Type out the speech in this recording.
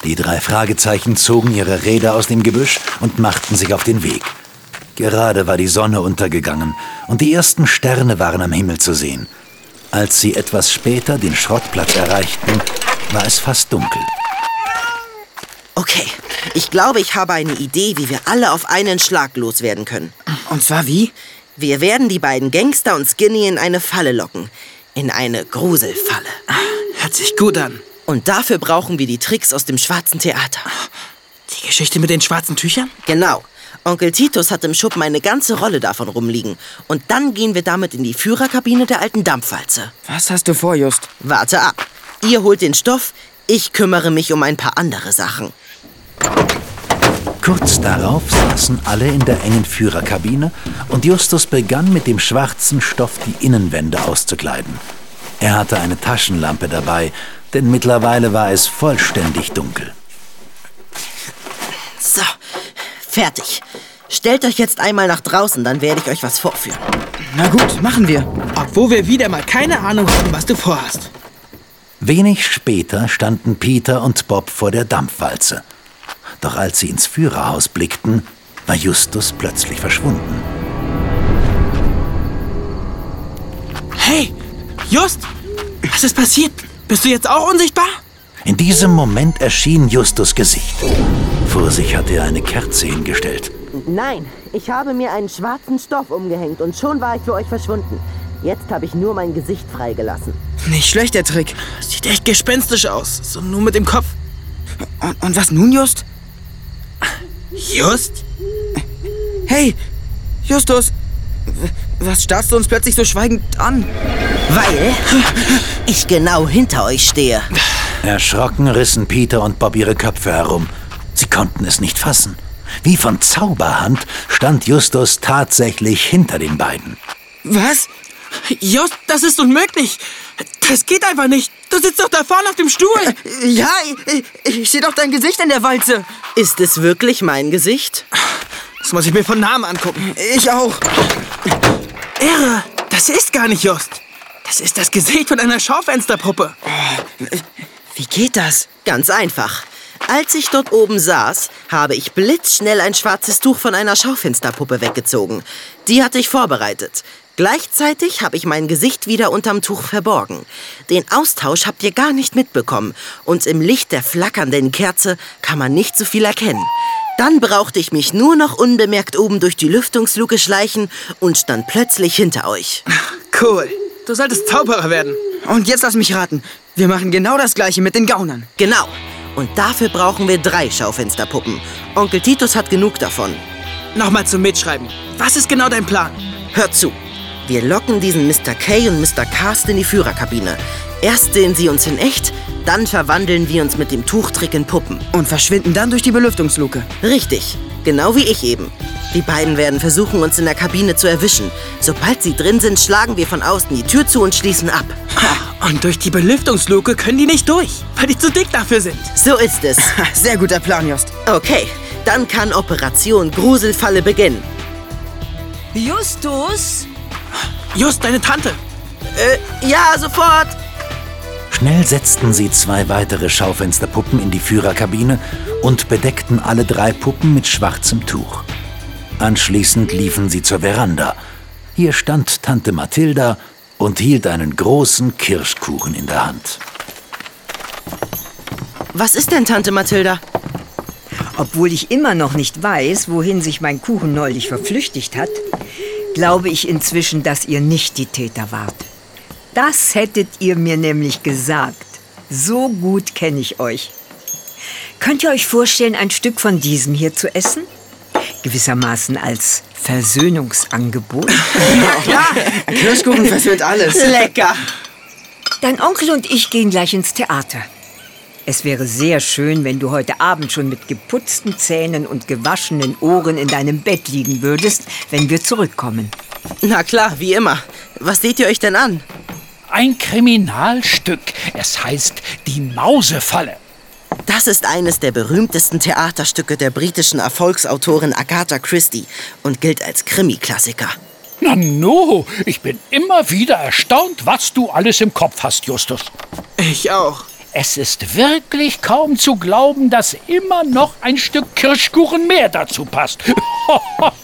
Die 3 Fragezeichen zogen ihre Räder aus dem Gebüsch und machten sich auf den Weg. Gerade war die Sonne untergegangen und die ersten Sterne waren am Himmel zu sehen. Als sie etwas später den Schrottplatz erreichten, war es fast dunkel. Okay, ich glaube, ich habe eine Idee, wie wir alle auf einen Schlag loswerden können. Und zwar wie? Wir werden die beiden Gangster und Skinny in eine Falle locken. In eine Gruselfalle. Hört sich gut an. Und dafür brauchen wir die Tricks aus dem Schwarzen Theater. Die Geschichte mit den schwarzen Tüchern? Genau. Onkel Titus hat im Schuppen eine ganze Rolle davon rumliegen. Und dann gehen wir damit in die Führerkabine der alten Dampfwalze. Was hast du vor, Just? Warte ab. Ihr holt den Stoff, ich kümmere mich um ein paar andere Sachen. Kurz darauf saßen alle in der engen Führerkabine und Justus begann mit dem schwarzen Stoff die Innenwände auszukleiden. Er hatte eine Taschenlampe dabei, denn mittlerweile war es vollständig dunkel. So, fertig. Stellt euch jetzt einmal nach draußen, dann werde ich euch was vorführen. Na gut, machen wir. Obwohl wir wieder mal keine Ahnung haben, was du vorhast. Wenig später standen Peter und Bob vor der Dampfwalze. Doch als sie ins Führerhaus blickten, war Justus plötzlich verschwunden. Hey, Just! Was ist passiert? Bist du jetzt auch unsichtbar? In diesem Moment erschien Justus' Gesicht. Vor sich hatte er eine Kerze hingestellt. Nein, ich habe mir einen schwarzen Stoff umgehängt und schon war ich für euch verschwunden. Jetzt habe ich nur mein Gesicht freigelassen. Nicht schlecht, der Trick. Sieht echt gespenstisch aus. So nur mit dem Kopf. Und was nun, Just? Just? Hey, Justus. Was starrst du uns plötzlich so schweigend an? Weil ich genau hinter euch stehe. Erschrocken rissen Peter und Bob ihre Köpfe herum. Sie konnten es nicht fassen. Wie von Zauberhand stand Justus tatsächlich hinter den beiden. Was? Just, das ist unmöglich. Das geht einfach nicht. Du sitzt doch da vorne auf dem Stuhl. Ja, ich sehe doch dein Gesicht in der Walze. Ist es wirklich mein Gesicht? Das muss ich mir von Namen angucken. Ich auch. Irre, das ist gar nicht Just. Das ist das Gesicht von einer Schaufensterpuppe. Wie geht das? Ganz einfach. Als ich dort oben saß, habe ich blitzschnell ein schwarzes Tuch von einer Schaufensterpuppe weggezogen. Die hatte ich vorbereitet. Gleichzeitig habe ich mein Gesicht wieder unterm Tuch verborgen. Den Austausch habt ihr gar nicht mitbekommen. Und im Licht der flackernden Kerze kann man nicht so viel erkennen. Dann brauchte ich mich nur noch unbemerkt oben durch die Lüftungsluke schleichen und stand plötzlich hinter euch. Cool. Du solltest Zauberer werden. Und jetzt lass mich raten. Wir machen genau das Gleiche mit den Gaunern. Genau. Und dafür brauchen wir 3 Schaufensterpuppen. Onkel Titus hat genug davon. Nochmal zum Mitschreiben. Was ist genau dein Plan? Hört zu. Wir locken diesen Mr. K und Mr. Cast in die Führerkabine. Erst sehen sie uns in echt, dann verwandeln wir uns mit dem Tuchtrick in Puppen. Und verschwinden dann durch die Belüftungsluke. Richtig, genau wie ich eben. Die beiden werden versuchen, uns in der Kabine zu erwischen. Sobald sie drin sind, schlagen wir von außen die Tür zu und schließen ab. Und durch die Belüftungsluke können die nicht durch, weil die zu dick dafür sind. So ist es. Sehr guter Plan, Just. Okay, dann kann Operation Gruselfalle beginnen. Justus? Just, deine Tante. Ja, sofort. Schnell setzten sie 2 weitere Schaufensterpuppen in die Führerkabine und bedeckten alle 3 Puppen mit schwarzem Tuch. Anschließend liefen sie zur Veranda. Hier stand Tante Mathilda und hielt einen großen Kirschkuchen in der Hand. Was ist denn, Tante Mathilda? Obwohl ich immer noch nicht weiß, wohin sich mein Kuchen neulich verflüchtigt hat, glaube ich inzwischen, dass ihr nicht die Täter wart. Das hättet ihr mir nämlich gesagt. So gut kenne ich euch. Könnt ihr euch vorstellen, ein Stück von diesem hier zu essen? Gewissermaßen als Versöhnungsangebot. Ja, klar. Ein Kirschkuchen versöhnt alles. Lecker. Dein Onkel und ich gehen gleich ins Theater. Es wäre sehr schön, wenn du heute Abend schon mit geputzten Zähnen und gewaschenen Ohren in deinem Bett liegen würdest, wenn wir zurückkommen. Na klar, wie immer. Was seht ihr euch denn an? Ein Kriminalstück. Es heißt Die Mausefalle. Das ist eines der berühmtesten Theaterstücke der britischen Erfolgsautorin Agatha Christie und gilt als Krimi-Klassiker. Na no, ich bin immer wieder erstaunt, was du alles im Kopf hast, Justus. Ich auch. Es ist wirklich kaum zu glauben, dass immer noch ein Stück Kirschkuchen mehr dazu passt.